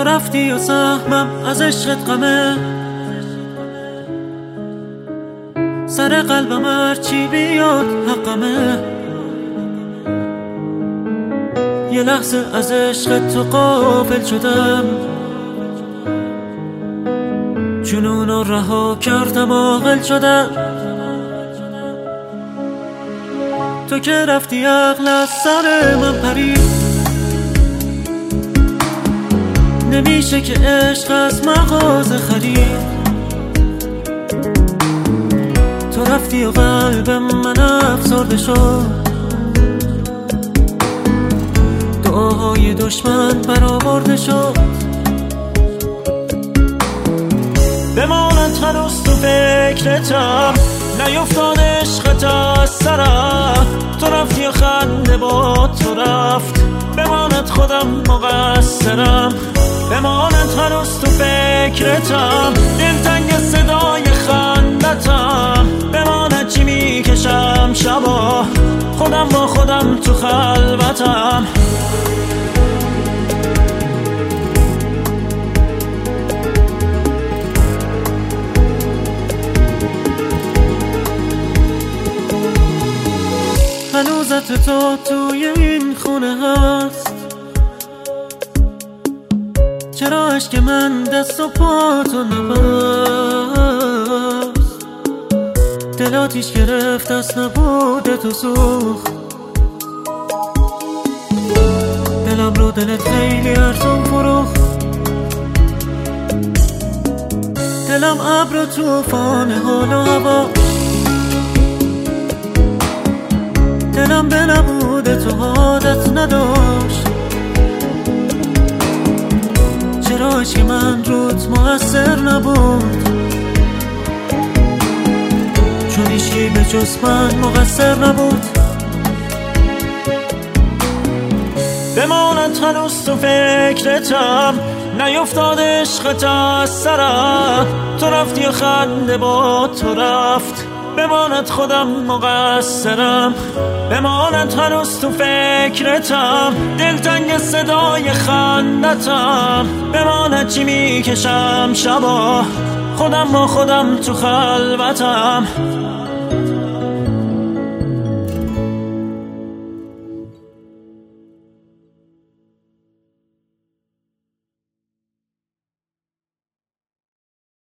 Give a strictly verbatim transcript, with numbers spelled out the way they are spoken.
تو رفتی و سهمم از عشقت غمه، سر قلبم هرچی بیاد حقمه. یه لحظه از عشقت تو غافل شدم، جنون رو رها کردم عاقل شدم. تو که رفتی عقل از سر من پرید، نمیشه که عشق از مغازه خرید. تو رفتی و قلبم من افسرده شد، دعاهای دشمن برآورده شد. بماند هنوز تو فکرتم، نیفتاد عشقت از سرم. تو رفتی و خنده با تو رفت، بماند خودم مقصرم. بماند هنوز تو فکرتم، دلتنگ صدای خندتم. بماند چی میکشم شبا، خودم با خودم تو خلوتم. هنوز عطر تو توی این خونه هست، چرا عشق من دست و پا تو نبست. دل آتیش گرفت از نبود تو سوخت، دلم رو دلت خیلی ارزون فروخت. دلم ابر و طوفان حال و هوا، دلم به نبود تو عادت نداشت. چرا عشق من روت مؤثر نبود، چون هیچکی به جز من مقصر نبود. بماند هنوز تو فکرتم، نیفتاد عشقت از سرم. تو رفتی و خنده با تو رفت، بماند خودم مقصرم. بماند هنوز تو فکرتم، دلتنگ صدای خندتم. بماند چی میکشم شبا، خودم با خودم تو خلوتم.